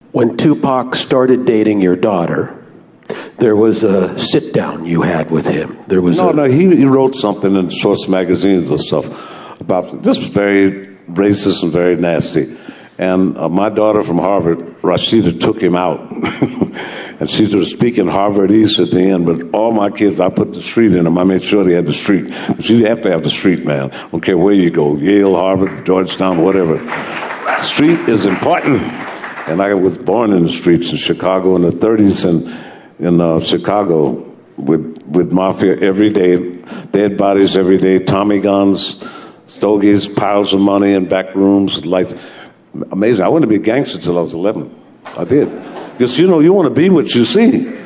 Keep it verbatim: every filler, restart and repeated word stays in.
when Tupac started dating your daughter, there was a sit down you had with him. There was no, a... no. He, he wrote something in Source magazines and stuff about this. Very racist and very nasty. And uh, my daughter from Harvard, Rashida, took him out, and she was speaking Harvard East at the end. But all my kids, I put the street in them. I made sure they had the street. But you have to have the street, man. I don't care where you go, Yale, Harvard, Georgetown, whatever. Street is important. And I was born in the streets in Chicago in the thirties, and in uh, Chicago with with mafia every day, dead bodies every day, Tommy guns, stogies, piles of money in back rooms, like amazing. I wanted to be a gangster till I was eleven. I did. Because, you know, you want to be what you see.